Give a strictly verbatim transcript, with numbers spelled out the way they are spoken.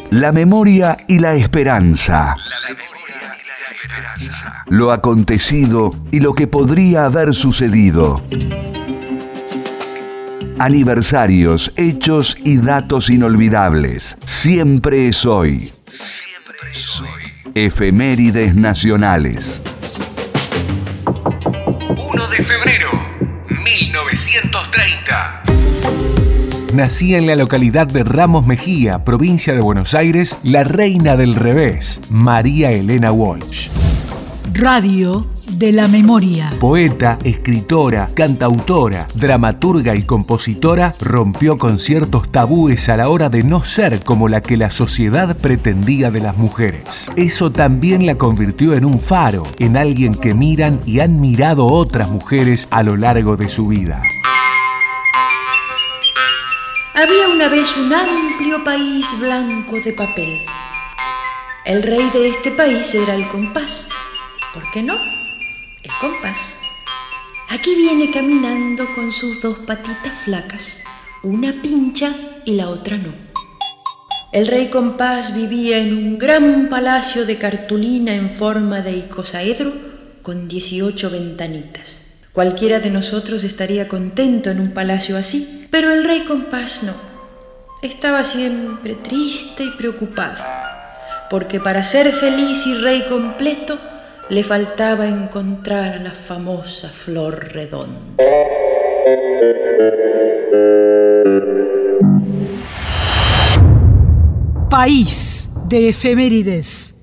La memoria y la esperanza. Lo acontecido y lo que podría haber sucedido. Aniversarios, hechos y datos inolvidables. Siempre es hoy. Siempre es hoy. Efemérides nacionales. uno de febrero, mil novecientos treinta. Nacía en la localidad de Ramos Mejía, provincia de Buenos Aires, la reina del revés, María Elena Walsh. Radio de la memoria. Poeta, escritora, cantautora, dramaturga y compositora, rompió con ciertos tabúes a la hora de no ser como la que la sociedad pretendía de las mujeres. Eso también la convirtió en un faro, en alguien que miran y han mirado otras mujeres a lo largo de su vida. Había una vez un amplio país blanco de papel. El rey de este país era el compás. ¿Por qué no? El compás. Aquí viene caminando con sus dos patitas flacas, una pincha y la otra no. El rey compás vivía en un gran palacio de cartulina en forma de icosaedro con dieciocho ventanitas. Cualquiera de nosotros estaría contento en un palacio así, pero el rey compás no. Estaba siempre triste y preocupado, porque para ser feliz y rey completo le faltaba encontrar a la famosa flor redonda. País de efemérides.